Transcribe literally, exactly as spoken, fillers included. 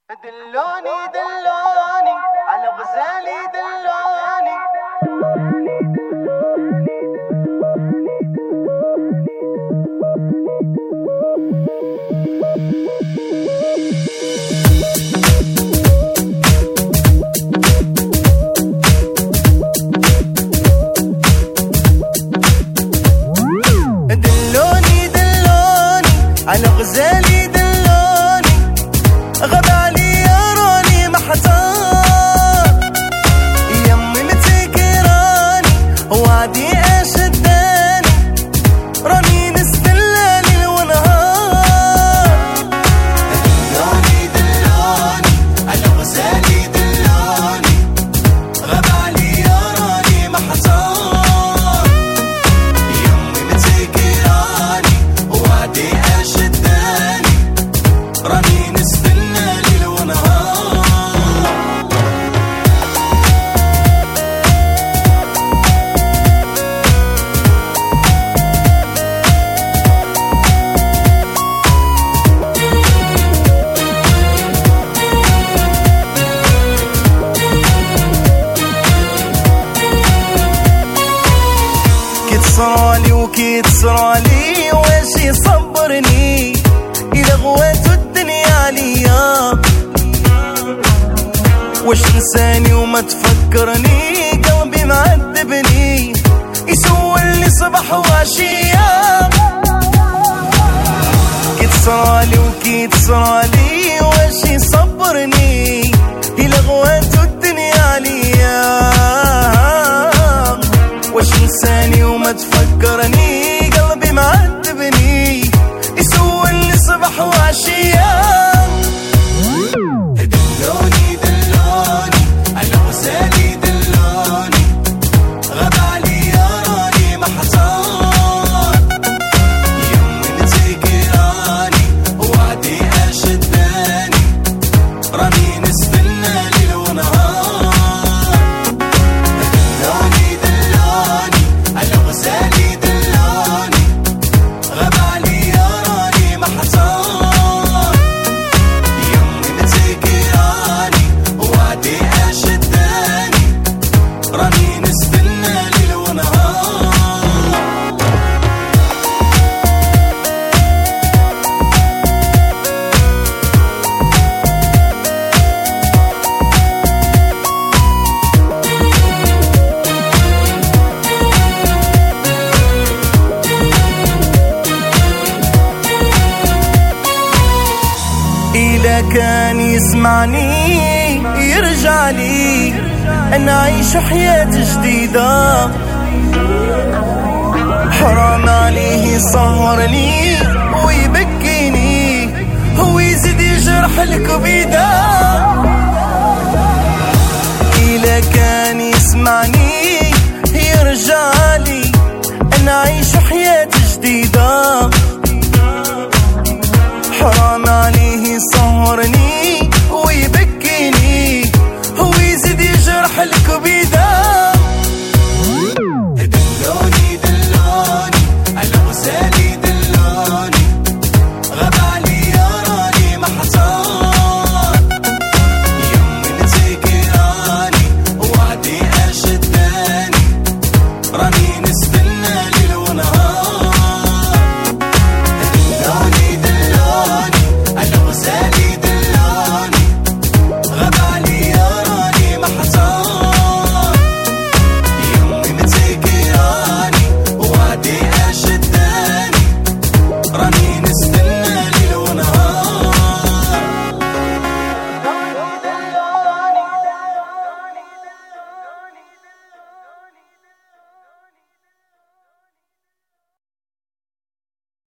دلوني دلوني على غزالي دلوني دلوني دلوني على غزالي دلوني غاب علي راني محتار يمي متكراني وعدي اشداني راني نستنى ليل ونهار. دلوني دلوني على غزالي دلوني غاب علي راني محتار يمي متكراني وعدي اشداني راني نستنى ليل ونهار. كي تصرالي وكي تصرالي واش يصبرني إلا غوات الدنيا عليا، واش نساني وما تفكرني قلبي معذبني يسولني صباح وعشية. كي تصرالي وكي تصرالي واش يصبرني إلا غوات الدنيا عليا، واش نساني وما تفكرني قلبي معذبني يسولني صباح وعشية. دلوني دلوني على غزالي دلوني غاب علي راني محتار يمي متكراني وعدي اشداني راني نستنى ليل ونهار. دلوني دلوني على غزالي دلوني غاب علي راني محتار يمي متكراني وعدي اشداني راني نستنى ليل ونهار. إلا كان يسمعني يرجع لي نعيش حياة جديدة، حرام عليه يصهرني ويبكيني ويزيد يجرح الكبيدة.